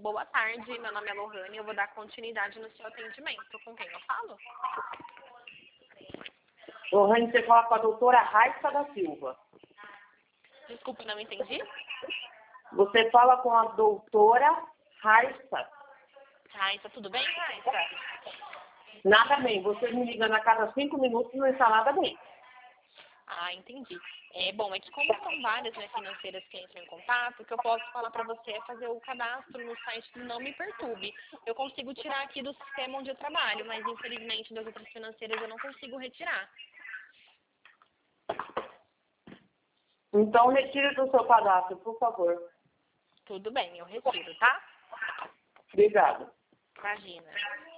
Boa tarde, meu nome é Lohane e eu vou dar continuidade no seu atendimento. Com quem eu falo? Lohane, você fala com a doutora Raissa da Silva. Desculpa, não entendi. Você fala com a doutora Raissa. Raissa, tudo bem, Raissa? Nada bem, você me ligando a cada 5 minutos não está nada bem. Ah, entendi. Bom, é que como são várias financeiras que entram em contato, o que eu posso falar para você é fazer o cadastro no site do Não Me Perturbe. Eu consigo tirar aqui do sistema onde eu trabalho, mas infelizmente das outras financeiras eu não consigo retirar. Então retire do seu cadastro, por favor. Tudo bem, eu retiro, tá? Obrigada. Imagina.